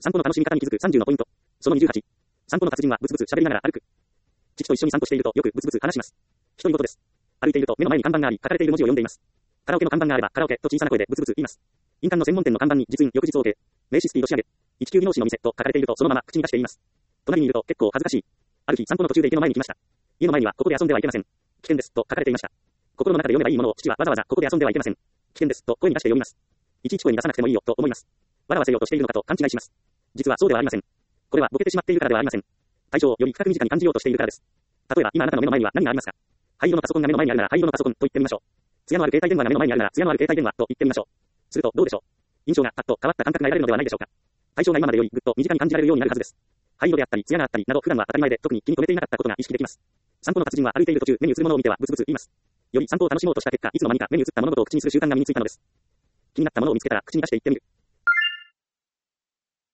散歩の楽しみ方に気づく30のポイント。その28。散歩の達人はブツブツ喋りながら歩く。父と一緒に散歩しているとよくブツブツ話します。独り言です。歩いていると目の前に看板があり、書かれている文字を読んでいます。カラオケの看板があれば、カラオケと小さな声でブツブツ言います。印鑑の専門店の看板に実印翌日 OK。名刺スピード仕上げ。19技能士の店と書かれているとそのまま口に出して言います。隣にいると結構恥ずかしい。ある日散歩の途中で池の前に来ました。家の前にはここで遊んではいけません。危険ですと書かれていました。心の中で読めばいいものを父はわざわざここで遊んではいけません。危険ですと声に出して読みます。いちいち声に出さなくてもいいよと思います。笑わせようとしているのかと勘違いします。実はそうではありません。これはボケてしまっているからではありません。対象をより深く身近に感じようとしているからです。例えば今あなたの目の前には何がありますか？灰色のパソコンが目の前にあるなら灰色のパソコンと言ってみましょう。艶のある携帯電話が目の前にあるなら艶のある携帯電話と言ってみましょう。するとどうでしょう。印象がパッと変わった感覚が得られるのではないでしょうか。対象が今までよりぐっと身近に感じられるようになるはずです。灰色であったり艶があったりなど普段は当たり前で特に気に留めていなかったことが意識できます。散歩の達人は歩いている途中目に映るものを見てはブツブツ言います。より散歩を楽しもうとした結果いつの間にか目に映った物事を口にする習慣が身についたのです。気になったものを見つけたら口に出して言ってみる。